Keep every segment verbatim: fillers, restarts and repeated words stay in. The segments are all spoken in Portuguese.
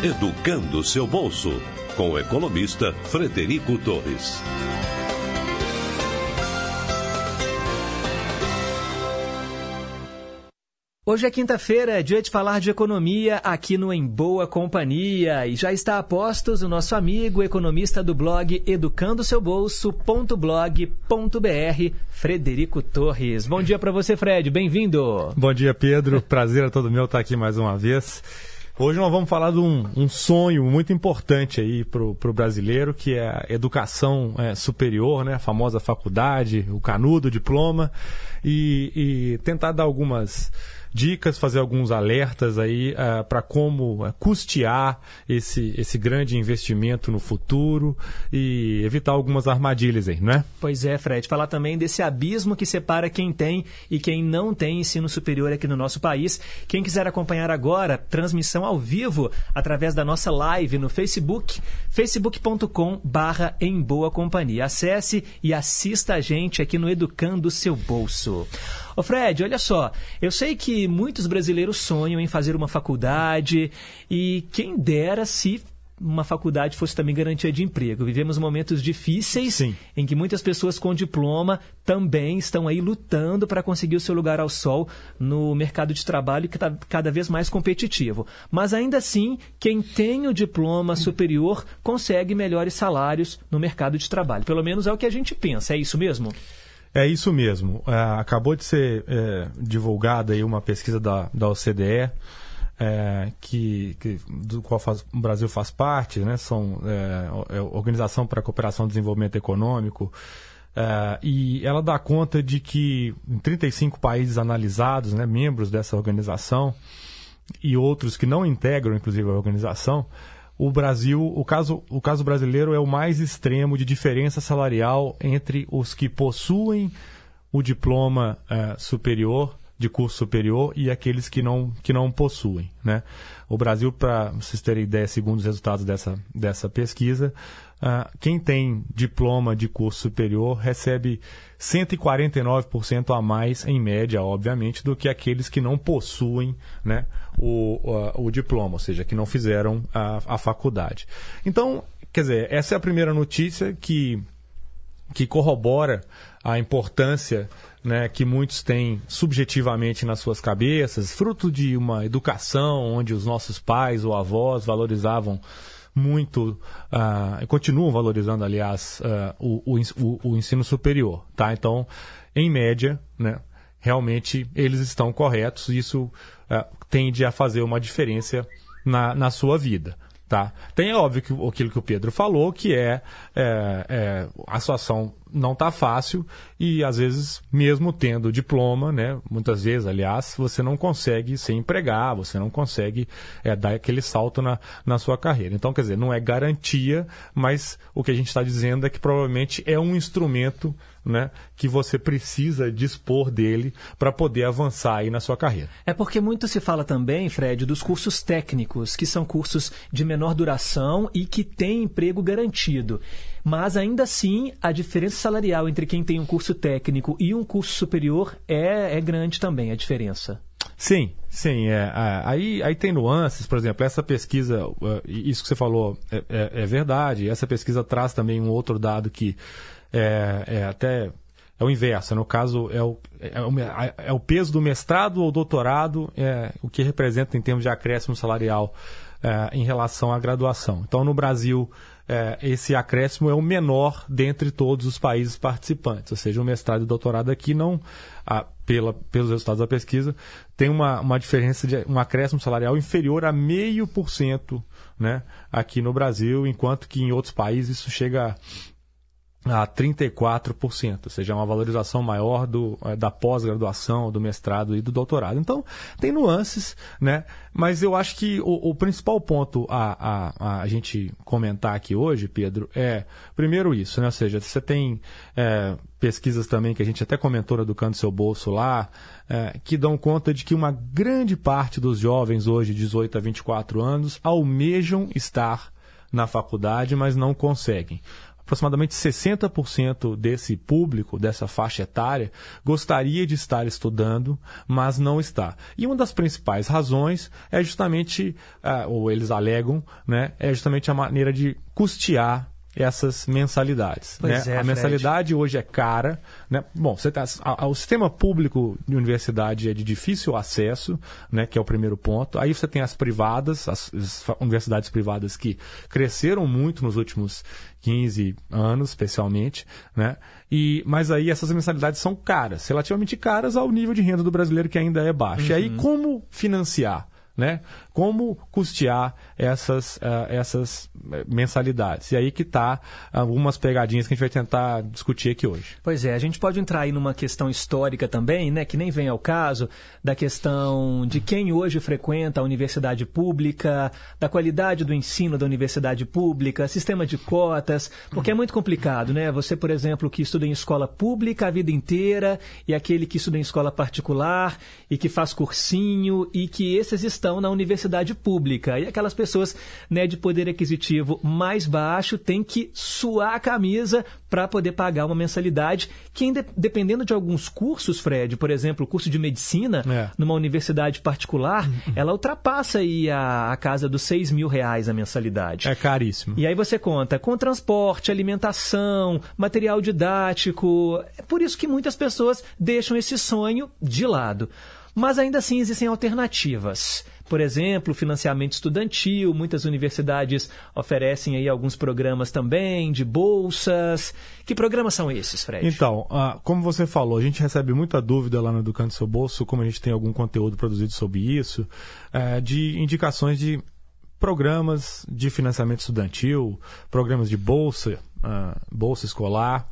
Educando o seu bolso, com o economista Frederico Torres. Hoje é quinta-feira, é dia de falar de economia aqui no Em Boa Companhia. E já está a postos o nosso amigo economista do blog educando seu bolso ponto blog ponto br, Frederico Torres. Bom dia para você, Fred. Bem-vindo. Bom dia, Pedro. Prazer é todo meu estar aqui mais uma vez. Hoje nós vamos falar de um, um sonho muito importante aí para o brasileiro, que é a educação é, superior, né? A famosa faculdade, o canudo, o diploma, e, e tentar dar algumas dicas, fazer alguns alertas aí uh, para como uh, custear esse, esse grande investimento no futuro e evitar algumas armadilhas aí, não é? Pois é, Fred. Falar também desse abismo que separa quem tem e quem não tem ensino superior aqui no nosso país. Quem quiser acompanhar agora, transmissão ao vivo através da nossa live no Facebook, facebook ponto com barra em boa companhia. Acesse e assista a gente aqui no Educando o Seu Bolso. Ô Fred, olha só, eu sei que muitos brasileiros sonham em fazer uma faculdade e quem dera se uma faculdade fosse também garantia de emprego. Vivemos momentos difíceis. Sim. Em que muitas pessoas com diploma também estão aí lutando para conseguir o seu lugar ao sol no mercado de trabalho que está cada vez mais competitivo. Mas ainda assim, quem tem o diploma superior consegue melhores salários no mercado de trabalho. Pelo menos é o que a gente pensa, é isso mesmo? É isso mesmo. É, acabou de ser é, divulgada aí uma pesquisa da, da O C D E, é, que, que, do qual faz, o Brasil faz parte, né? São é, é, Organização para a Cooperação e Desenvolvimento Econômico, é, e ela dá conta de que em trinta e cinco países analisados, né, membros dessa organização, e outros que não integram, inclusive, a organização, o Brasil, o caso, o caso brasileiro é o mais extremo de diferença salarial entre os que possuem o diploma eh, superior, de curso superior, e aqueles que não, que não possuem, né? O Brasil, para vocês terem ideia, segundo os resultados dessa, dessa pesquisa, uh, quem tem diploma de curso superior recebe cento e quarenta e nove por cento a mais, em média, obviamente, do que aqueles que não possuem, né, o, o, o diploma, ou seja, que não fizeram a, a faculdade. Então, quer dizer, essa é a primeira notícia que, que corrobora a importância, né, que muitos têm subjetivamente nas suas cabeças, fruto de uma educação onde os nossos pais ou avós valorizavam muito, uh, e continuam valorizando, aliás, uh, o, o, o ensino superior. Tá? Então, em média, né, realmente eles estão corretos, e isso uh, tende a fazer uma diferença na, na sua vida. Tá? Tem, é óbvio, que, aquilo que o Pedro falou, que é, é, é a situação não está fácil e, às vezes, mesmo tendo diploma, né, muitas vezes, aliás, você não consegue se empregar, você não consegue é, dar aquele salto na, na sua carreira. Então, quer dizer, não é garantia, mas o que a gente está dizendo é que provavelmente é um instrumento, né, que você precisa dispor dele para poder avançar aí na sua carreira. É porque muito se fala também, Fred, dos cursos técnicos, que são cursos de menor duração e que têm emprego garantido. Mas, ainda assim, a diferença salarial entre quem tem um curso técnico e um curso superior é, é grande também, a diferença. Sim, sim. É, aí, aí tem nuances, por exemplo, essa pesquisa, isso que você falou é, é, é verdade, essa pesquisa traz também um outro dado que é, é até é o inverso, no caso é o, é, o, é o peso do mestrado ou doutorado, é, o que representa em termos de acréscimo salarial é, em relação à graduação. Então, no Brasil, É, esse acréscimo é o menor dentre todos os países participantes, ou seja, o mestrado e o doutorado aqui não, ah, pela, pelos resultados da pesquisa, tem uma, uma diferença de um acréscimo salarial inferior a meio por cento, né, aqui no Brasil, enquanto que em outros países isso chega a trinta e quatro por cento, ou seja, uma valorização maior do, da pós-graduação, do mestrado e do doutorado. Então, tem nuances, né? Mas eu acho que o, o principal ponto a, a, a gente comentar aqui hoje, Pedro, é, primeiro isso, né? Ou seja, você tem é, pesquisas também que a gente até comentou no Educando Seu Bolso lá, é, que dão conta de que uma grande parte dos jovens hoje, dezoito a vinte e quatro anos, almejam estar na faculdade, mas não conseguem. aproximadamente sessenta por cento desse público, dessa faixa etária, gostaria de estar estudando, mas não está. E uma das principais razões é justamente, uh, ou eles alegam, né, é justamente a maneira de custear essas mensalidades. Pois Né? é, a mensalidade Fred. Hoje é cara. Né? Bom, você tá, a, a, o sistema público de universidade é de difícil acesso, né, que é o primeiro ponto. Aí você tem as privadas, as, as universidades privadas que cresceram muito nos últimos quinze anos, especialmente. Né? E, mas aí essas mensalidades são caras, relativamente caras ao nível de renda do brasileiro, que ainda é baixo. Uhum. E aí como financiar? Né? Como custear essas, uh, essas mensalidades? E aí que está algumas pegadinhas que a gente vai tentar discutir aqui hoje. Pois é, a gente pode entrar aí numa questão histórica também, né, que nem vem ao caso, da questão de quem hoje frequenta a universidade pública, da qualidade do ensino da universidade pública, sistema de cotas, porque é muito complicado, né? Você, por exemplo, que estuda em escola pública a vida inteira e aquele que estuda em escola particular e que faz cursinho e que esses estão estão na universidade pública. E aquelas pessoas, né, de poder aquisitivo mais baixo têm que suar a camisa para poder pagar uma mensalidade que, dependendo de alguns cursos, Fred, por exemplo, o curso de medicina, é. numa universidade particular, ela ultrapassa aí a, a casa dos seis mil reais a mensalidade. É caríssimo. E aí você conta com transporte, alimentação, material didático. É por isso que muitas pessoas deixam esse sonho de lado. Mas ainda assim existem alternativas. Por exemplo, financiamento estudantil, muitas universidades oferecem aí alguns programas também de bolsas. Que programas são esses, Fred? Então, ah, como você falou, a gente recebe muita dúvida lá no Educando Seu Bolso, como a gente tem algum conteúdo produzido sobre isso, é, de indicações de programas de financiamento estudantil, programas de bolsa, ah, bolsa escolar.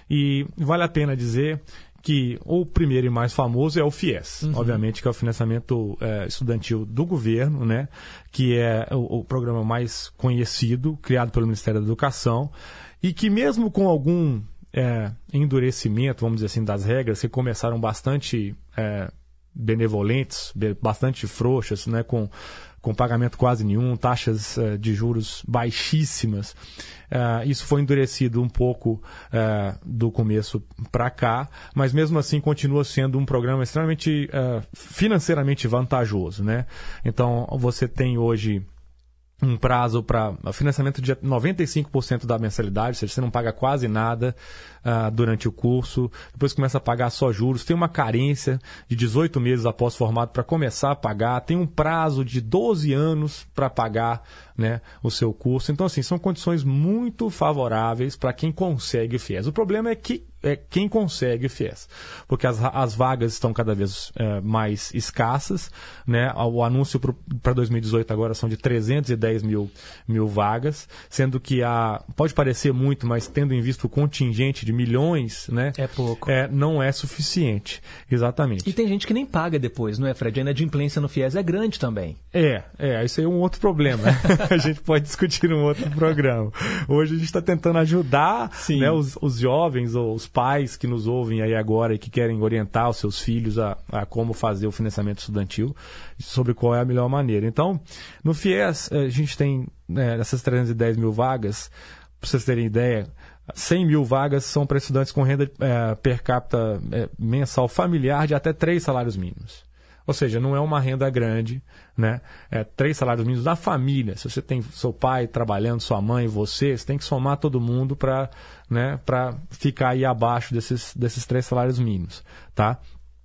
E vale a pena dizer que o primeiro e mais famoso é o FIES, uhum. obviamente, que é o financiamento é, estudantil do governo, né, que é o, o programa mais conhecido, criado pelo Ministério da Educação, e que mesmo com algum é, endurecimento, vamos dizer assim, das regras, que começaram bastante é, benevolentes, bastante frouxas, né, com, com pagamento quase nenhum, taxas é, de juros baixíssimas. Uh, isso foi endurecido um pouco uh, do começo para cá, mas mesmo assim continua sendo um programa extremamente uh, financeiramente vantajoso, né? Então você tem hoje um prazo para financiamento de noventa e cinco por cento da mensalidade, ou seja, você não paga quase nada uh, durante o curso, depois começa a pagar só juros, tem uma carência de dezoito meses após formado para começar a pagar, tem um prazo de doze anos para pagar, né, o seu curso. Então, assim, são condições muito favoráveis para quem consegue o FIES. O problema é que é quem consegue o FIES, porque as, as vagas estão cada vez é, mais escassas, né? O anúncio para dois mil e dezoito agora são de trezentos e dez mil, mil vagas, sendo que a, pode parecer muito, mas tendo em vista o contingente de milhões, né? É pouco. É, não é suficiente, exatamente. E tem gente que nem paga depois, não é, Fred? A inadimplência no FIES é grande também. É, é, isso aí é um outro problema. A gente pode discutir num outro programa. Hoje a gente está tentando ajudar, né, os, os jovens ou os pais que nos ouvem aí agora e que querem orientar os seus filhos a, a como fazer o financiamento estudantil, sobre qual é a melhor maneira. Então, no FIES, a gente tem, né, essas trezentas e dez mil vagas, para vocês terem ideia, cem mil vagas são para estudantes com renda é, per capita é, mensal familiar de até três salários mínimos. Ou seja, não é uma renda grande, né? É três salários mínimos da família. Se você tem seu pai trabalhando, sua mãe, você, você tem que somar todo mundo para, né, para ficar aí abaixo desses, desses três salários mínimos, tá?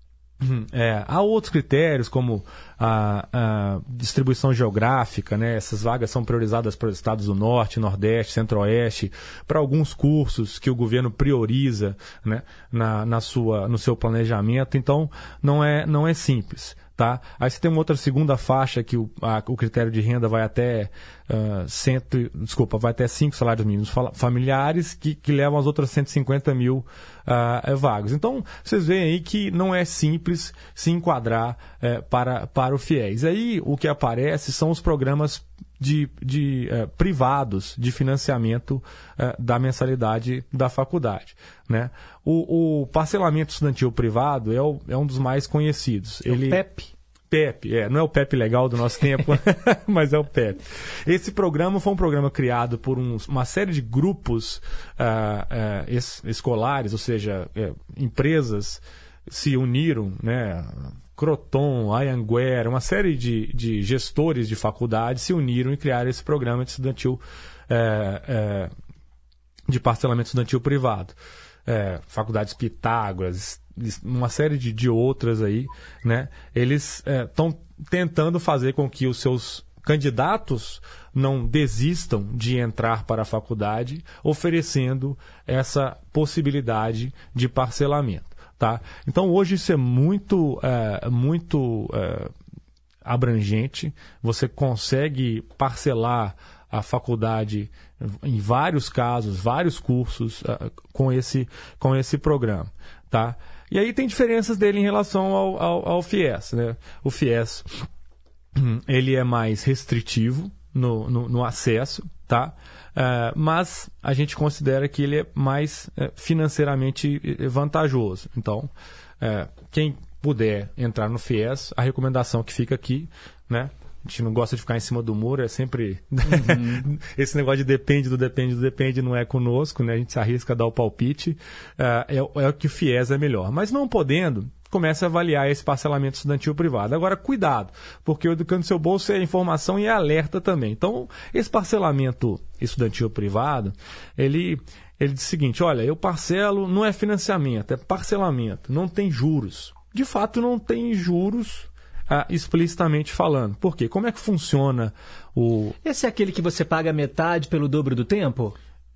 É, há outros critérios, como a, a distribuição geográfica, né? Essas vagas são priorizadas para os estados do Norte, Nordeste, Centro-Oeste, para alguns cursos que o governo prioriza, né, na, na sua, no seu planejamento. Então, não é, não é simples. Tá? Aí você tem uma outra segunda faixa que o, a, o critério de renda vai até uh, cento, desculpa, vai até cinco salários mínimos familiares que, que levam as outras cento e cinquenta mil uh, vagas. Então, vocês veem aí que não é simples se enquadrar uh, para, para o FIES. Aí o que aparece são os programas de, de uh, privados de financiamento uh, da mensalidade da faculdade, né? O, o parcelamento estudantil privado é, o, é um dos mais conhecidos. É Ele... o P E P. P E P, é, não é o P E P legal do nosso tempo, mas é o P E P. Esse programa foi um programa criado por uns, uma série de grupos uh, uh, es, escolares, ou seja, uh, empresas se uniram, né? Croton, Anhanguera, uma série de, de gestores de faculdades se uniram e criaram esse programa de estudantil, é, é, de parcelamento estudantil privado. É, faculdades Pitágoras, uma série de, de outras aí, né? Eles estão é, tentando fazer com que os seus candidatos não desistam de entrar para a faculdade, oferecendo essa possibilidade de parcelamento. Tá? Então hoje isso é muito, é, muito é, abrangente, você consegue parcelar a faculdade em vários casos, vários cursos é, com, esse, com esse programa. Tá? E aí tem diferenças dele em relação ao, ao, ao FIES. Né? O FIES ele é mais restritivo no, no, no acesso, tá? Uh, mas a gente considera que ele é mais uh, financeiramente vantajoso. Então, uh, quem puder entrar no FIES, a recomendação que fica aqui, né? A gente não gosta de ficar em cima do muro, é sempre... Uhum. Esse negócio de depende do depende do depende não é conosco, né? A gente se arrisca a dar o palpite. Uh, é, é o que o FIES é melhor. Mas não podendo, comece a avaliar esse parcelamento estudantil privado. Agora, cuidado, porque o Educando Seu Bolso é informação e é alerta também. Então, esse parcelamento estudantil privado, ele, ele diz o seguinte, olha, eu parcelo, não é financiamento, é parcelamento, não tem juros. De fato, não tem juros ah, explicitamente falando. Por quê? Como é que funciona o... Esse é aquele que você paga metade pelo dobro do tempo?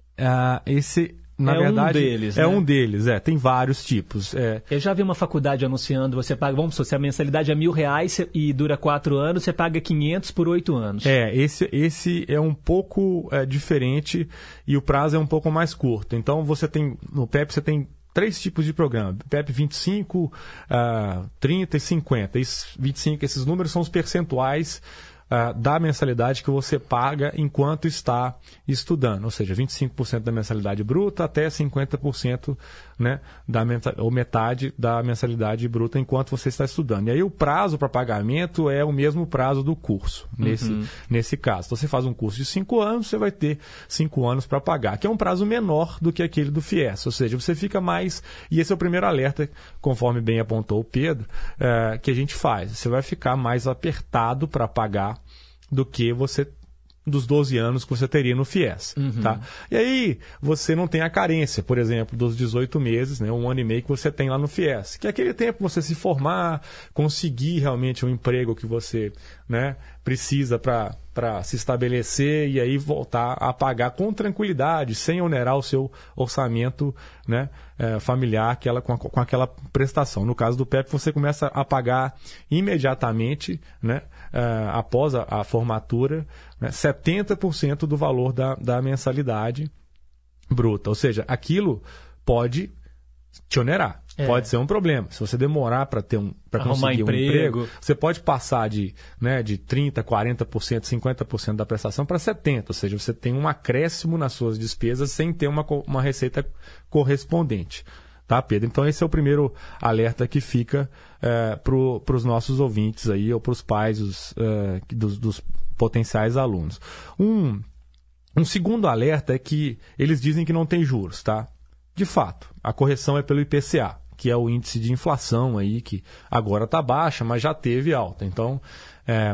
Ah, esse... Na é verdade, um deles, é né? um deles, é. Tem vários tipos. É. Eu já vi uma faculdade anunciando, você paga, vamos supor, se a mensalidade é mil reais e dura quatro anos, você paga quinhentos por oito anos. É, esse, esse é um pouco é, diferente e o prazo é um pouco mais curto. Então, você tem, no P E P você tem três tipos de programa. P E P vinte e cinco, uh, trinta e cinquenta. Esses vinte e cinco, esses números são os percentuais Uh, da mensalidade que você paga enquanto está estudando, ou seja, vinte e cinco por cento da mensalidade bruta até cinquenta por cento, né, da mensal, ou metade da mensalidade bruta enquanto você está estudando. E aí o prazo para pagamento é o mesmo prazo do curso, nesse, uhum. nesse caso. Então você faz um curso de cinco anos, você vai ter cinco anos para pagar, que é um prazo menor do que aquele do FIES, ou seja, você fica mais... E esse é o primeiro alerta, conforme bem apontou o Pedro, uh, que a gente faz. Você vai ficar mais apertado para pagar do que você dos doze anos que você teria no FIES. Uhum. Tá? E aí você não tem a carência, por exemplo, dos dezoito meses, né, um ano e meio que você tem lá no FIES, que é aquele tempo que você se formar, conseguir realmente um emprego que você, né, precisa para para se estabelecer e aí voltar a pagar com tranquilidade, sem onerar o seu orçamento, né, é, familiar aquela, com, a, com aquela prestação. No caso do P E P, você começa a pagar imediatamente, né, é, após a, a formatura, né, setenta por cento do valor da, da mensalidade bruta. Ou seja, aquilo pode te onerar. É. Pode ser um problema. Se você demorar para ter um para conseguir emprego. um emprego, você pode passar de, né, de trinta por cento, quarenta por cento, cinquenta por cento da prestação para setenta por cento. Ou seja, você tem um acréscimo nas suas despesas sem ter uma, uma receita correspondente. Tá, Pedro? Então esse é o primeiro alerta que fica é, para os nossos ouvintes aí, ou para os pais os, é, dos, dos potenciais alunos. Um, um segundo alerta é que eles dizem que não tem juros, tá? De fato, a correção é pelo I P C A, que é o índice de inflação aí, que agora está baixa, mas já teve alta. Então, é,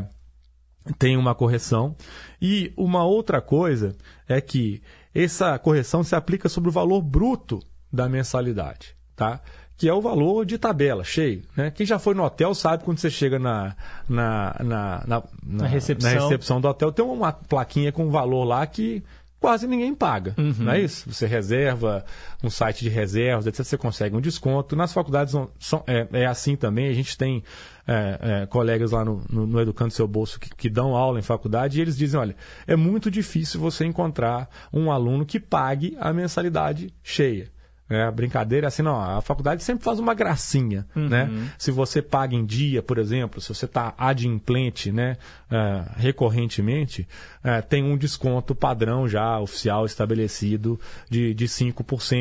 tem uma correção. E uma outra coisa é que essa correção se aplica sobre o valor bruto da mensalidade, tá? Que é o valor de tabela, cheio. Né? Quem já foi no hotel sabe quando você chega na, na, na, na, na, recepção. na recepção do hotel, tem uma plaquinha com um valor lá que quase ninguém paga, uhum. não é isso? Você reserva um site de reservas, etcétera, você consegue um desconto. Nas faculdades são, é, é assim também, a gente tem é, é, colegas lá no, no, no Educando Seu Bolso que, que dão aula em faculdade e eles dizem, olha, é muito difícil você encontrar um aluno que pague a mensalidade cheia. É, a brincadeira é assim, não, a faculdade sempre faz uma gracinha, uhum. né? Se você paga em dia, por exemplo, se você está adimplente, né, uh, recorrentemente, uh, tem um desconto padrão já oficial estabelecido de, de cinco por cento.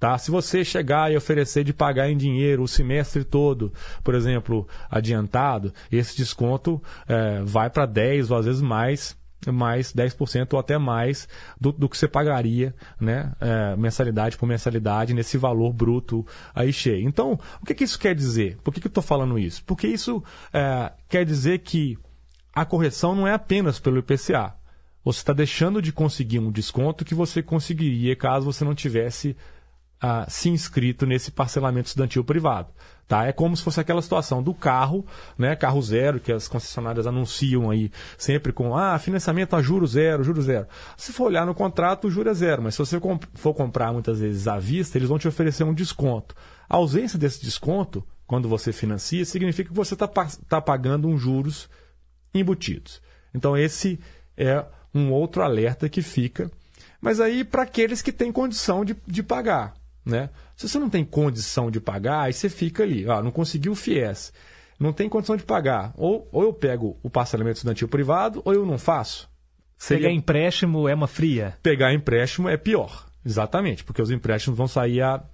Tá? Se você chegar e oferecer de pagar em dinheiro o semestre todo, por exemplo, adiantado, esse desconto é, vai para dez ou às vezes mais, mais dez por cento ou até mais do, do que você pagaria, né, é, mensalidade por mensalidade nesse valor bruto aí cheio. Então, o que, que isso quer dizer? Por que, que eu estou falando isso? Porque isso é, quer dizer que a correção não é apenas pelo I P C A. Você está deixando de conseguir um desconto que você conseguiria caso você não tivesse Uh, se inscrito nesse parcelamento estudantil privado. Tá? É como se fosse aquela situação do carro, né? Carro zero, que as concessionárias anunciam aí sempre com ah, financiamento a juro zero, juro zero. Se for olhar no contrato, o juro é zero, mas se você comp- for comprar muitas vezes à vista, eles vão te oferecer um desconto. A ausência desse desconto, quando você financia, significa que você está pa- tá pagando uns juros embutidos. Então esse é um outro alerta que fica, mas aí para aqueles que têm condição de, de pagar. Né? Se você não tem condição de pagar, aí você fica ali, ó, não conseguiu o FIES, não tem condição de pagar, ou, ou eu pego o parcelamento estudantil privado, ou eu não faço. Seria... Pegar empréstimo é uma fria? Pegar empréstimo é pior, exatamente, porque os empréstimos vão sair a,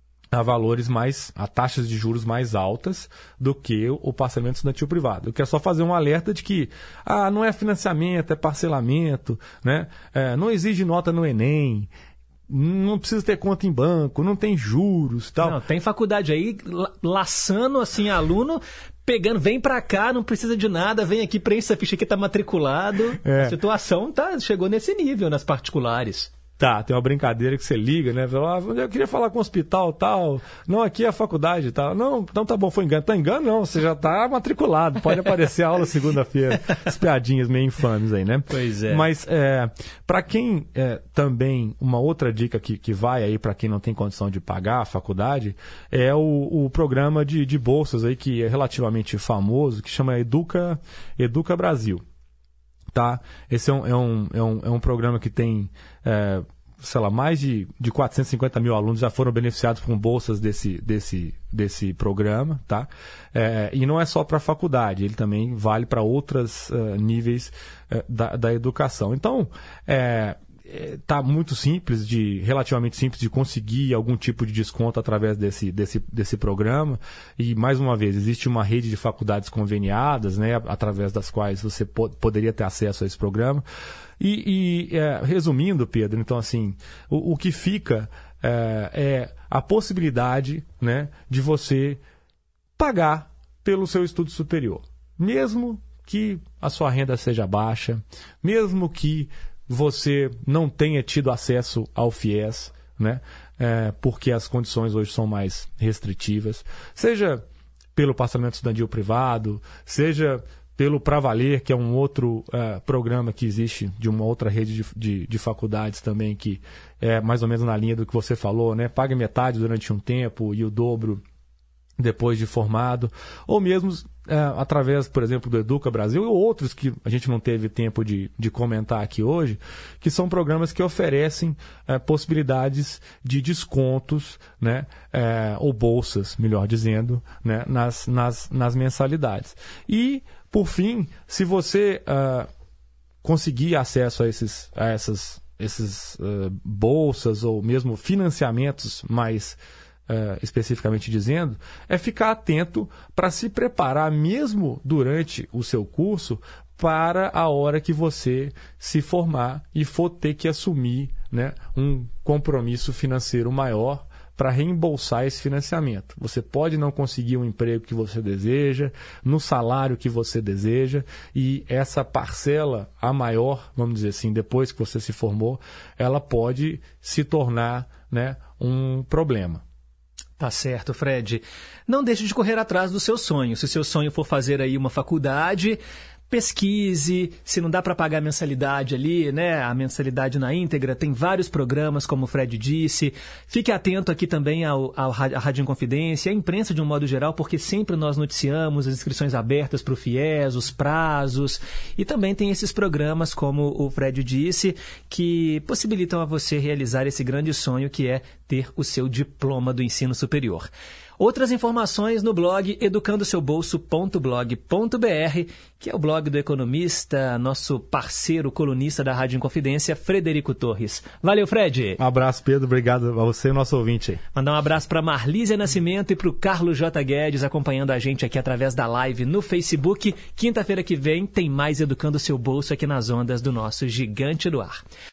a valores mais, a taxas de juros mais altas do que o parcelamento estudantil privado. Eu quero só fazer um alerta de que ah, não é financiamento, é parcelamento, né? É, não exige nota no Enem, não precisa ter conta em banco, não tem juros e tal. Não, tem faculdade aí laçando assim aluno, pegando, vem pra cá, não precisa de nada, vem aqui, preenche essa ficha aqui, tá matriculado. É. A situação tá, chegou nesse nível nas particulares. Tá, tem uma brincadeira que você liga, né? Fala, ah, eu queria falar com o hospital tal. Não, aqui é a faculdade tal. Não, então tá bom, foi engano. Tá engano não, você já tá matriculado. Pode aparecer a aula segunda-feira. As piadinhas meio infames aí, né? Pois é. Mas é, para quem é, também, uma outra dica que, que vai aí para quem não tem condição de pagar a faculdade, é o, o programa de, de bolsas aí que é relativamente famoso, que chama Educa, Educa Brasil. Tá? Esse é um, é um, é um, é um programa que tem, é, sei lá, mais de, de quatrocentos e cinquenta mil alunos já foram beneficiados com bolsas desse, desse, desse programa. Tá? É, e não é só para a faculdade, ele também vale para outros uh, níveis uh, da, da educação. Então, é, está muito simples, de, relativamente simples de conseguir algum tipo de desconto através desse, desse, desse programa. E, mais uma vez, existe uma rede de faculdades conveniadas, né, através das quais você po- poderia ter acesso a esse programa. E, e é, resumindo, Pedro, então, assim, o, o que fica é, é a possibilidade, né, de você pagar pelo seu estudo superior. Mesmo que a sua renda seja baixa, mesmo que você não tenha tido acesso ao FIES, né? É, porque as condições hoje são mais restritivas, seja pelo parcelamento estudantil privado, seja pelo Pra Valer, que é um outro uh, programa que existe de uma outra rede de, de, de faculdades também, que é mais ou menos na linha do que você falou, né? Pague metade durante um tempo e o dobro depois de formado, ou mesmo é, através, por exemplo, do Educa Brasil e outros que a gente não teve tempo de, de comentar aqui hoje, que são programas que oferecem é, possibilidades de descontos, né, é, ou bolsas, melhor dizendo, né, nas, nas, nas mensalidades. E, por fim, se você uh, conseguir acesso a, esses, a essas, esses, uh, bolsas ou mesmo financiamentos mais Uh, especificamente dizendo, é ficar atento para se preparar mesmo durante o seu curso para a hora que você se formar e for ter que assumir, né, um compromisso financeiro maior para reembolsar esse financiamento. Você pode não conseguir um emprego que você deseja, no salário que você deseja, e essa parcela, a maior, vamos dizer assim, depois que você se formou, ela pode se tornar, né, um problema. Tá certo, Fred. Não deixe de correr atrás do seu sonho. Se o seu sonho for fazer aí uma faculdade, pesquise, se não dá para pagar a mensalidade ali, né? A mensalidade na íntegra, tem vários programas, como o Fred disse. Fique atento aqui também ao, ao, à Rádio Inconfidência, à imprensa de um modo geral, porque sempre nós noticiamos as inscrições abertas para o FIES, os prazos, e também tem esses programas, como o Fred disse, que possibilitam a você realizar esse grande sonho que é ter o seu diploma do ensino superior. Outras informações no blog educando seu bolso ponto blog ponto b r, que é o blog do economista, nosso parceiro colunista da Rádio Inconfidência, Frederico Torres. Valeu, Fred! Um abraço, Pedro. Obrigado a você e o nosso ouvinte. Mandar um abraço para Marlísia Nascimento e para o Carlos J. Guedes, acompanhando a gente aqui através da live no Facebook. Quinta-feira que vem tem mais Educando Seu Bolso aqui nas ondas do nosso Gigante do Ar.